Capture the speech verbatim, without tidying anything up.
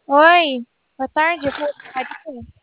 Oi, boa tarde, eu falo com a Maria.